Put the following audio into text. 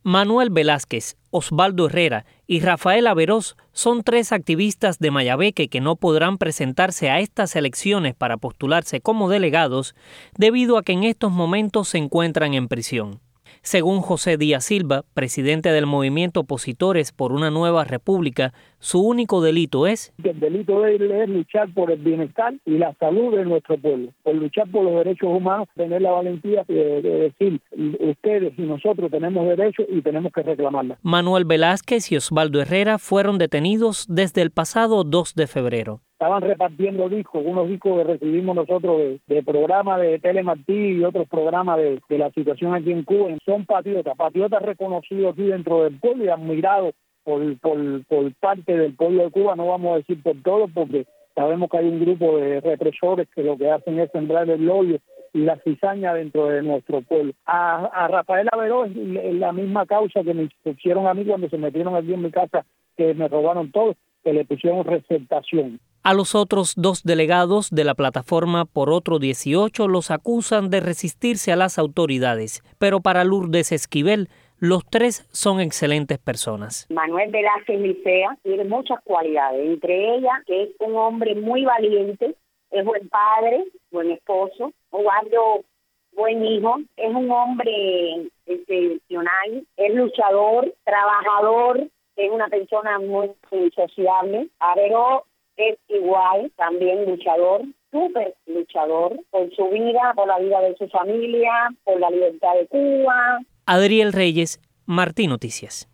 Manuel Velázquez, Osvaldo Herrera y Rafael Averoz son 3 activistas de Mayabeque que no podrán presentarse a estas elecciones para postularse como delegados debido a que en estos momentos se encuentran en prisión. Según José Díaz Silva, presidente del movimiento Opositores por una Nueva República, su único delito es... El delito de él es luchar por el bienestar y la salud de nuestro pueblo, por luchar por los derechos humanos, tener la valentía de decir, ustedes y nosotros tenemos derechos y tenemos que reclamarla. Manuel Velázquez y Osvaldo Herrera fueron detenidos desde el pasado 2 de febrero. Estaban repartiendo discos, unos discos que recibimos nosotros de programas de Telemartí y otros programas de la situación aquí en Cuba. Son patriotas reconocidos aquí dentro del pueblo y admirados por parte del pueblo de Cuba. No vamos a decir por todos porque sabemos que hay un grupo de represores que lo que hacen es sembrar el odio y la cizaña dentro de nuestro pueblo. A Rafael Averoz es la misma causa que me pusieron a mí cuando se metieron aquí en mi casa, que me robaron todo, que le pusieron receptación. A los otros 2 delegados de la plataforma por otro 18 los acusan de resistirse a las autoridades, pero para Lourdes Esquivel, los 3 son excelentes personas. Manuel Velázquez Licea tiene muchas cualidades, entre ellas que es un hombre muy valiente, es buen padre, buen esposo, Osvaldo, buen hijo, es un hombre excepcional, es luchador, trabajador, es una persona muy sociable. Averoz es igual, también luchador, súper luchador, por su vida, por la vida de su familia, por la libertad de Cuba. Adriel Reyes, Martí Noticias.